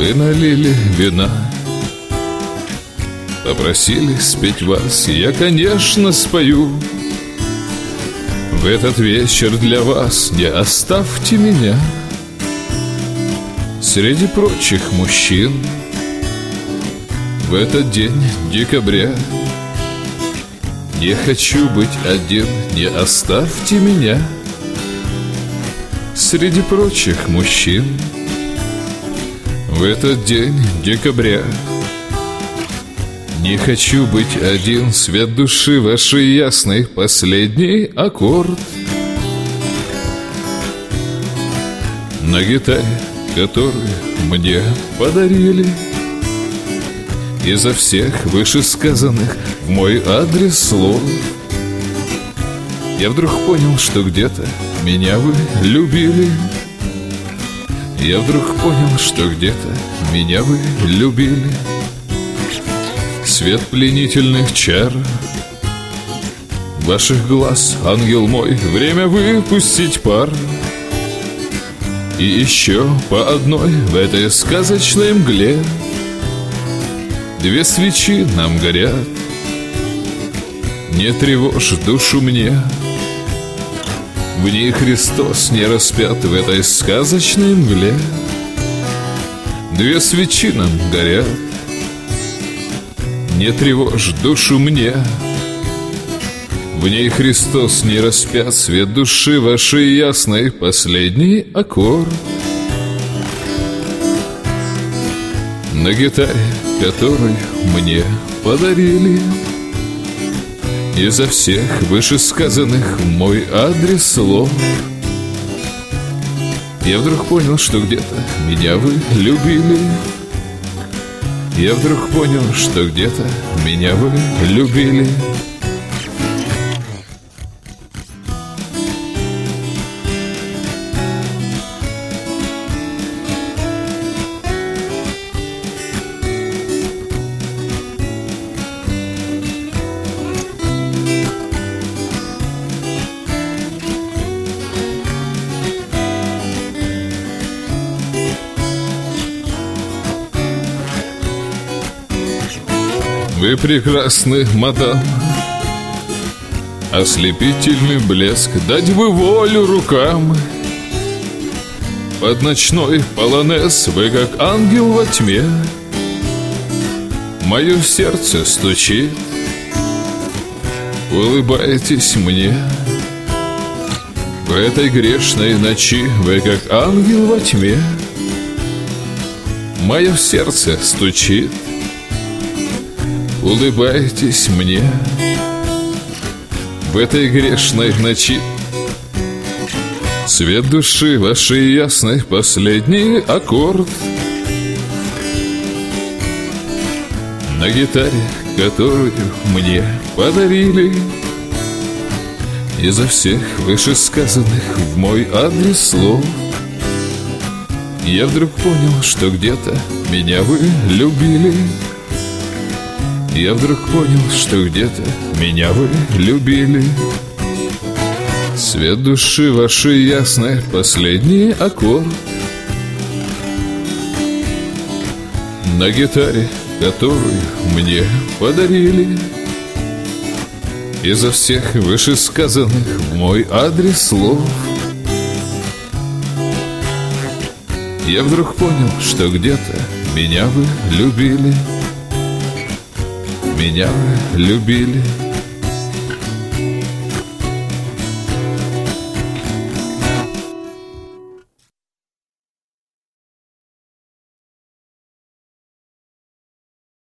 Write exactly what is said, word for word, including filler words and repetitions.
вы налили вина, попросили спеть вас, я, конечно, спою. В этот вечер для вас не оставьте меня среди прочих мужчин. В этот день декабря не хочу быть один, не оставьте меня среди прочих мужчин. В этот день декабря не хочу быть один, свет души вашей ясный, последний аккорд на гитаре, которую мне подарили. Изо всех вышесказанных в мой адрес слов я вдруг понял, что где-то меня вы любили. Я вдруг понял, что где-то меня вы любили. Свет пленительных чар ваших глаз, ангел мой, время выпустить пар. И еще по одной в этой сказочной мгле две свечи нам горят. Не тревожь душу мне, в ней Христос не распят в этой сказочной мгле. Две свечи нам горят. Не тревожь душу мне, в ней Христос не распят, свет души вашей ясной, последний аккорд на гитаре, которую мне подарили. Изо всех вышесказанных в мой адрес слов я вдруг понял, что где-то меня вы любили. Я вдруг понял, что где-то меня вы любили. Вы прекрасны, мадам, ослепительный блеск, дать бы волю рукам. Под ночной полонез вы, как ангел во тьме, мое сердце стучит, улыбаетесь мне. В этой грешной ночи вы, как ангел во тьме, мое сердце стучит, улыбаетесь мне. В этой грешной ночи свет души вашей ясной, последний аккорд на гитаре, которую мне подарили. Изо всех вышесказанных в мой адрес слов я вдруг понял, что где-то меня вы любили. Я вдруг понял, что где-то меня вы любили. Свет души вашей ясной, последний аккорд на гитаре, которую мне подарили. Изо всех вышесказанных в мой адрес слов я вдруг понял, что где-то меня вы любили. Меня вы любили.